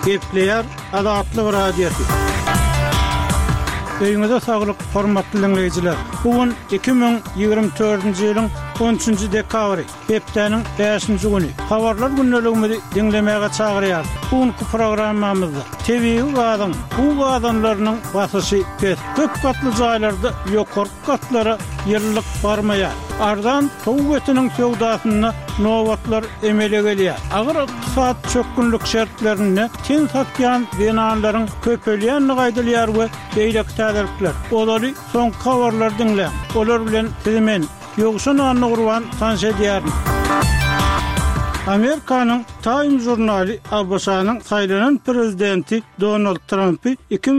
Gepleyer Azatlyk radiosu. Öýüňize saglyk, hormatly dinleýijiler. Bugün 2024-nji ýylyň 13-nji dekabry, hepdeniň 5-nji güni. Habarlar günneligimizi dinlemäge çagyrýar. Bugünkü programmamyzda TV gadan, bu gadanlarynyň basyşy köp katly jaýlarda ýokarky katlara ýyllyk barmaýar. Ardan tow etiniň sowdasyny nowatlar emele gelýär. Agyr ykdysat çökünlük şertlerini ten satýan binalaryň köpelýänini gaýdylýar we beýlek täzelikler. Olary soňky habarlar dinle. Olar bilen men ýogşan anny gurban tanş edýär. Amerikanyň Time jurnaly Abasanyň saýlanan prezidenti Donald Trumpy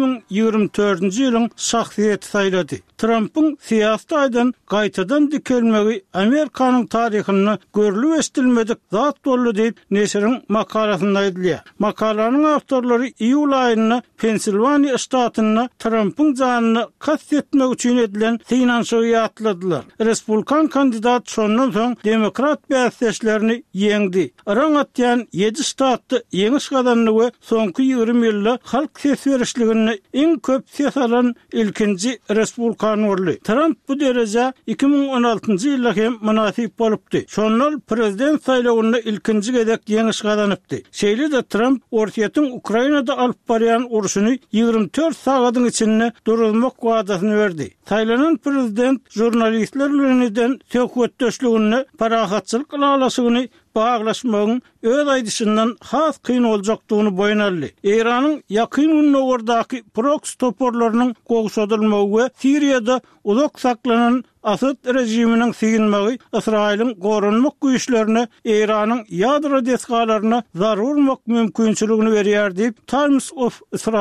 2024-nji ýylyň şahsiýeti saýlady. Trump'ın siyasetden gaýtadan dikelmegi Amerikanyň taryhyny görülip estilmedik zat boldy diýip neşriň makalasynda aýdylýar. Makalanyň awtorlary iýul aýyna Pensilvaniya ştatyna Trump'ın janyny kastetmek üçin edilen finansiýa atladylar. Respublikan kandidat şondan soň demokrat bäsleşlerini yeňdi. Araň atýan 7 ştatda ýeňiş gadanly we soňky 20 ýylda halk ses berişligini iň köp ses alan ilkinji respublikan urly. Trump bu derece 2016-njy ýylda hem munasip bolupdy. Şonal prezident saýlawyna ilkinji gedek ýeňiş gadanypdy. Şeýle de Trump ortaýatyň Ukrainada alyp barýan uruşyny 24 sagatyň içinde durulmak wadasyny berdi. Saýlanan prezident jurnalistler bilen söhbetdeşligini parahatçylyk alasyny bağlaşmagyň öz aýdyşyndan has kyn boljakdygyny boýnaldy. Iranyň ýakyn günlerdaky proks toporlarynyň gowşadylmagy we Siriýada uzak saklanan Asad rejiminiň siginmegi Israýlyň gorunmak güýçlerini Iranyň ýadro desgalaryna zarar urmak mümkinçiligini berýär diýip Times of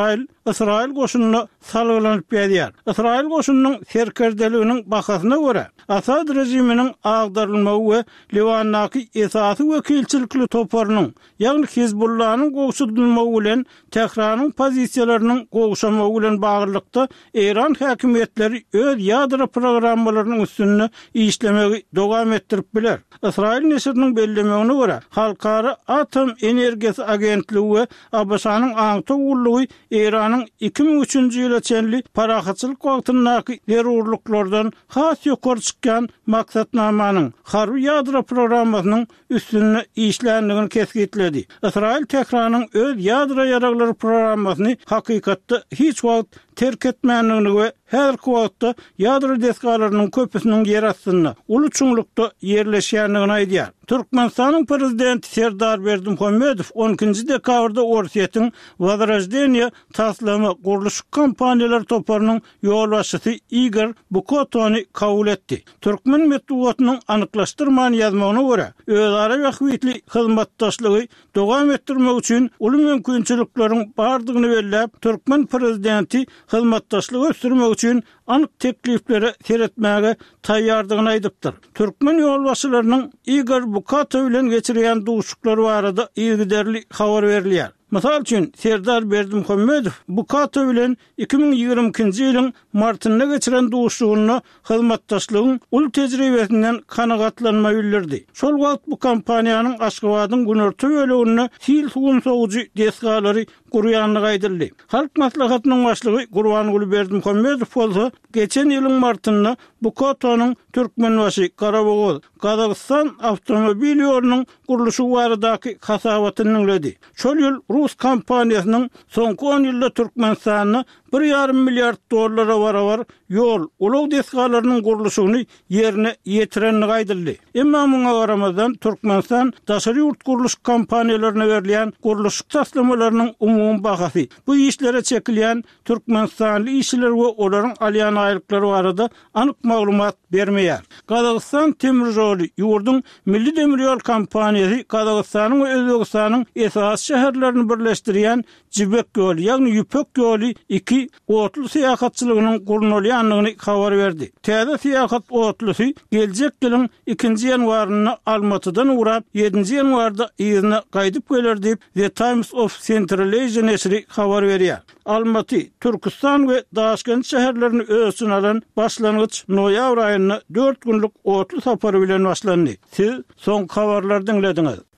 Israel goşunyna salgylanyp berýär. Israel goşunynyň serkerdeliginiň bahasyna görä Asad rejiminiň agdarylmagy we Libandaky esasy wekilçilikli topornyň, ýagny Hizbullahnyň gowşadylmagy bilen Tehranyň pozisiýalarynyň gowşamagy bilen baglykda Iran häkimetleri öz ýadro programmalaryny üstünde işlemegi dowam etdirip biler. Israil neşriniň bellemegine görä, Halkara Atom Energiýasy Agentligi we Abasanyň aňty ullugy Iranyň 2003-nji ýyla çenli parahatçylyk wagtyndaky terrorluklardan has ýokary çykkan maksatnamanyň harby ýadro programmasynyň üstünde işlendigini kesgitledi. Israil Tehranyň öz ýadro ýaraglary programmasyny hakykatda hiç wagt terk etmänligini we häzirki wagtda ýadro desgalarynyň köpüsiniň yer astyna uly çuňlukda ýerleşýänligini aýdýar. Türkmenistanyň prezidenti Serdar Berdimuhammedow 12-nji dekabrda Orsiýetiň Возрождение taslama guruluş kampaniýalary toparynyň ýol başçysy Igor Bukotony kabul etdi. Türkmen medeniýetiniň anyklaşdyrman ýazmagyna görä, özara wagtly hyzmatdaşlygy dowam etdirmek üçin uly mümkinçilikleriň bardygyny belläp, Türkmen prezidenti hyzmatdaşlygy ösdürmek üçin anyk teklifleri seretmäge taýýardygyny aýdypdyr. Türkmen ýolbaşçylarynyň Igor Bukotow bilen geçirýän duşuklary barada ýygyderli habar berilýär. Mysal üçin Serdar Berdimuhammedow Bukotow bilen 2022-nji ýylyň martynda geçiren duşugyny hyzmatdaşlygyň uly tejribesinden kanagatlanma bildirdi. Şol wagt bu kampaniýanyň Aşgabatyň günerti böleginde sil suwun soğujy desgalary gurýanlygy aýdyldy. Halk maslahatynyň başlygy Gurbanuly Berdimuhammedow bolsa geçen ýylyň martynda Bukotonyň Türkmenbaşy Karabogaz Kazakystan awtomobil ýolunyň guruluşy baradaky hasabatyny dinledi. Şol ýyl Rus kompaniýasynyň soňky 10 ýylda Türkmenistanyny $1,5 milyard barabar ýol ulug desgalarynyň guruluşyny ýerine ýetirenligi aýdyldy. Emma muňa garamazdan Türkmenistan daşary ýurt guruluş kompaniýalaryna berilýän guruluş taslamalarynyň umumy bahasy bu işlere çekilýän Türkmenistanly işçiler we olaryň alýan aýlyklary barada anyk maglumat bermeýär. Kazakystan temir ýoly ýurduň Milli Demir ýol kompaniýasy Kazakystanyň we Özbegistanyň esas şäherlerini birleşdirýän Jibek ýoly, ýagny Ýüpek ýoly 2 otlu siýasatçylygynyň gurulýanlygyny habar berdi. Täze siýasat otlusy geljek ýylyň 2-nji ýanwaryna Almatydan urap 7-nji ýanwarda ýygyna gaýdyp geler diýip The Times of Central Asia neşri habar berýär. Almaty, Türkistan we Daşkent şäherlerini öz üçin alan başlangyç noýabr aýyna 4 günlük otlu sapary bilen başlandy. Siz soň habarlardan dinlediňiz.